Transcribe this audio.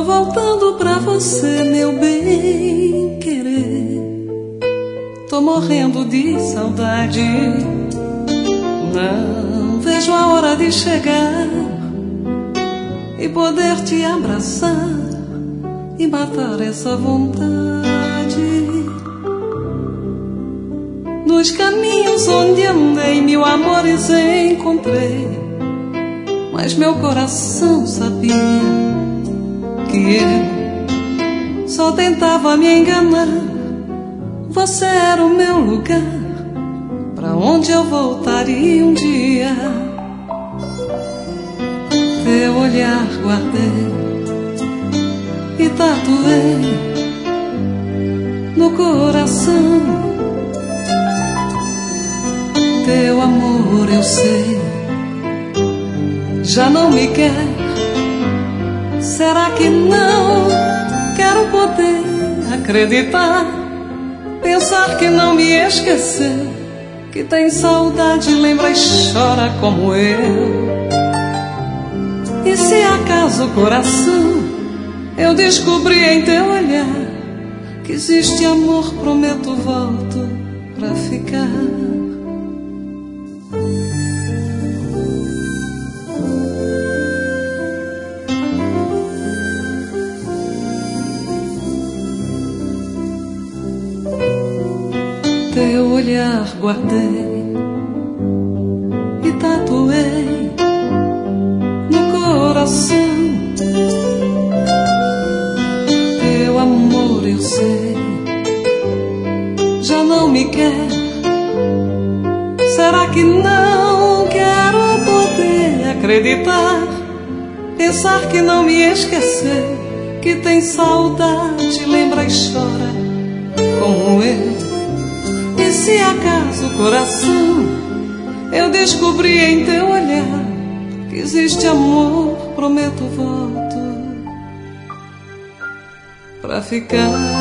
voltando pra você, meu bem querer. Tô morrendo de saudade. Não vejo a hora de chegar e poder te abraçar e matar essa vontade. Nos caminhos onde andei, mil amores encontrei, mas meu coração sabia que eu só tentava me enganar. Você era o meu lugar, pra onde eu voltaria um dia. Teu olhar guardei e tatuei no coração. Teu amor eu sei, já não me quer. Será que não? Quero poder acreditar, pensar que não me esqueceu, que tem saudade, lembra e chora como eu. E se acaso, coração, eu descobri em teu olhar que existe amor, prometo, volto pra ficar. Teu olhar guardei e tatuei no coração. Teu amor eu sei, já não me quer. Será que não? Quero poder acreditar, pensar que não me esqueceu, que tem saudade, lembra e chora como eu. E se acaso, coração, eu descobri em teu olhar que existe amor, prometo, volto pra ficar.